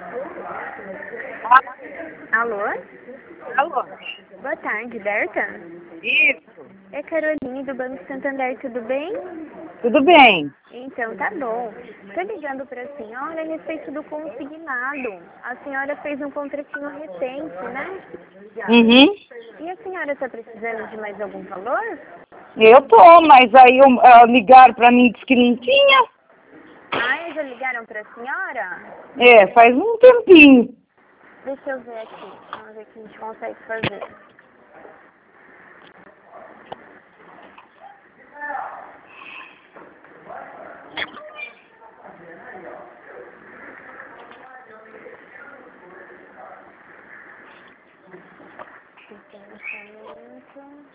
Alô? Alô? Boa tarde, Berta? Isso. É Caroline do Banco Santander, tudo bem? Tudo bem. Então, tá bom. Tô ligando pra senhora a respeito do consignado. A senhora fez um contratinho recente, né? Uhum. E a senhora tá precisando de mais algum valor? Eu tô, mas aí ligaram pra mim e disse que não tinha. Ah, eles já ligaram pra senhora? É, faz um tempinho. Deixa eu ver aqui. Vamos ver o que a gente consegue fazer. Licenciamento.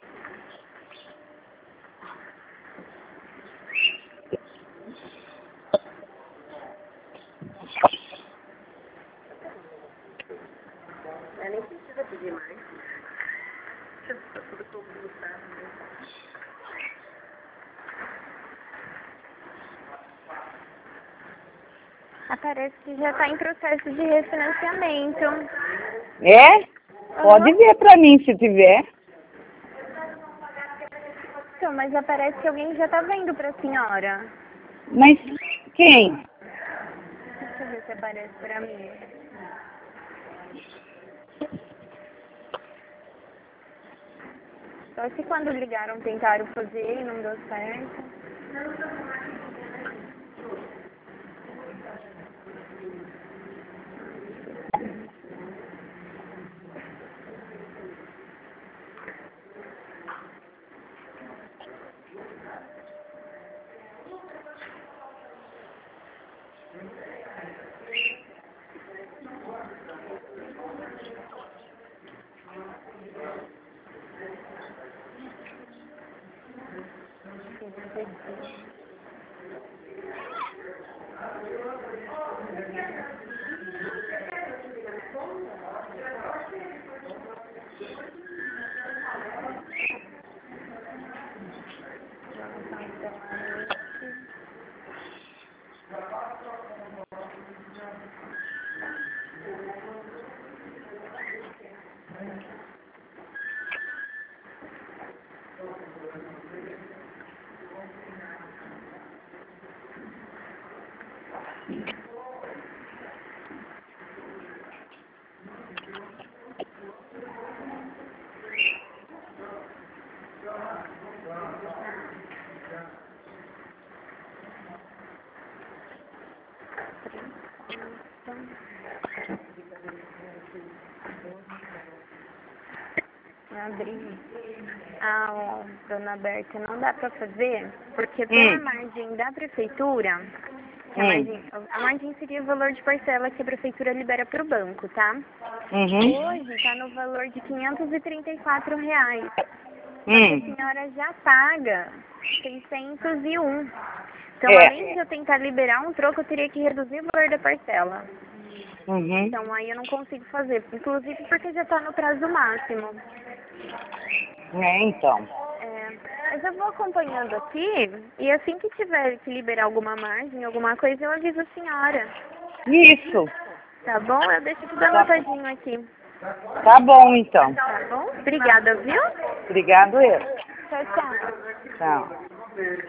Nem precisa pedir mais. Aparece que já está em processo de refinanciamento. É? Pode ver pra mim se tiver. Então, mas aparece que alguém já está vendo para a senhora. Mas quem? Deixa eu ver se aparece para mim. Só que quando ligaram, tentaram fazer e não deu certo. Abrir. Ah, dona Berta, não dá para fazer, porque pela margem da prefeitura, que a margem seria o valor de parcela que a prefeitura libera para o banco, tá? Uhum. Hoje está no valor de R$ 534. Só que a senhora já paga 601. Então, além de eu tentar liberar um troco, eu teria que reduzir o valor da parcela. Uhum. Então, aí eu não consigo fazer, inclusive porque já está no prazo máximo. É, então. Mas eu vou acompanhando aqui, e assim que tiver que liberar alguma margem, alguma coisa, eu aviso a senhora. Isso. Tá bom? Eu deixo tudo anotadinho aqui. Tá bom, então. Tá bom? Obrigada, viu? Obrigado, eu. Tchau, tchau. Tchau.